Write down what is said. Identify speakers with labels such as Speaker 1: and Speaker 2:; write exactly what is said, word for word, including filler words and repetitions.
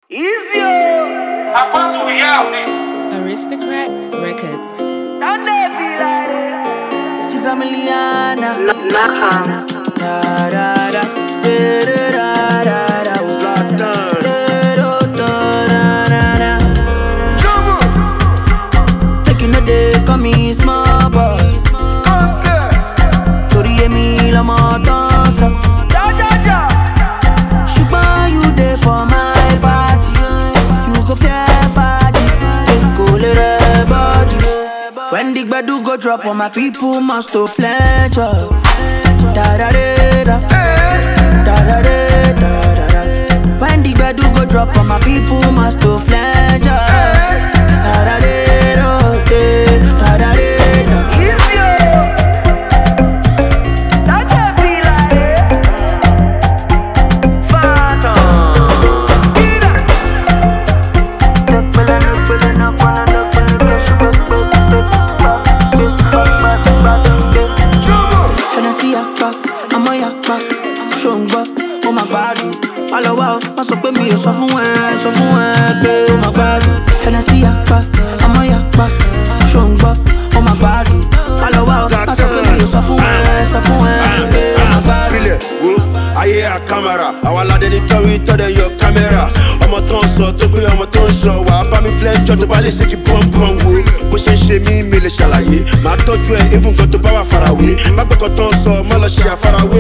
Speaker 1: Easy.
Speaker 2: How far do we have this?
Speaker 3: Aristocrat Records.
Speaker 1: I never feel like it. She's a Miliana.
Speaker 4: Naka.
Speaker 1: Da da da. Da da da da.
Speaker 5: Zlatan.
Speaker 1: Da da da da da. Taking a day, call me small boy. Tori emi la matanza. Ja ja ja. Shuba you there for my party. You go fair party. Go let her body. When the gbadu go drop on my people must to pledge up. Da da da da. Da da da da da da. When the gbadu go drop on my people must to pledge up. Da da da da da da da da. Easy. That never feel like it. Phantom. Hennessy yakpa, àmọ́ yakpa, ṣòǹgbọ́, ó máa gbádùn. Má lọ wá o, má sọ pé mi ò sọ fún ẹ, sọ fún ẹ pé ó máa gbádùn. Hennessy yakpa, àmọ́ yakpa, ṣòǹgbọ́, ó máa gbádùn. Má lọ wá o, má sọ pé mi ò sọ fún ẹ, sọ fún ẹ pé ó máa gbádùn.
Speaker 5: Filẹ̀ wo ayé a kámẹ́rà, àwọn aládé ní tọ́rí tọ́dẹ̀ yọ kámẹ́rà. Ọmọ tó ń sọ tó gbé ọmọ tó ń sọ wà á bá mi flẹ́jọ́ tó bá lè ṣe kí pọ́npọ́n wo. Bó ṣe ń ṣe mí mi lè ṣàlàyé, màá tọ́jú ẹ̀ even kan tó bá wà farawé. Má gbọ́kàn tó ń sọ, má lọ ṣe àfarawé.